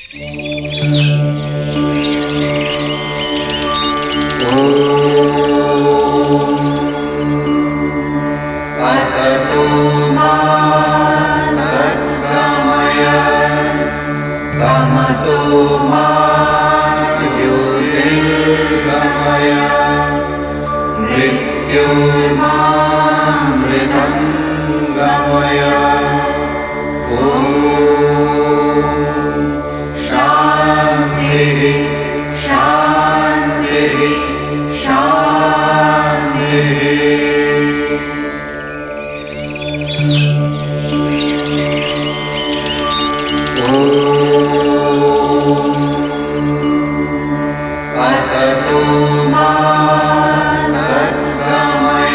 असतो मा सद्गमय तमसो मा ज्योतिर्गमय मृत्योर्मामृतं गमय। ॐ शान्तिः शान्तिः शान्तिः। असतो मा सद्गमय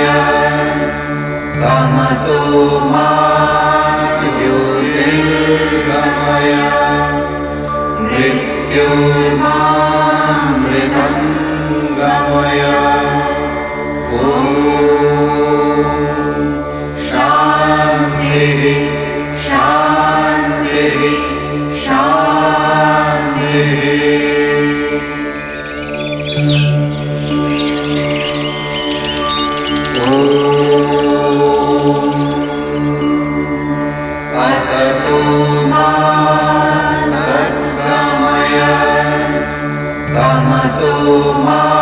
तमसो मा ज्योतिर्गमय मृत्योर्मामृतं गमय। ॐ शान्तिः शान्तिः शान्तिः। असतो मा सद्गमय तमसो मा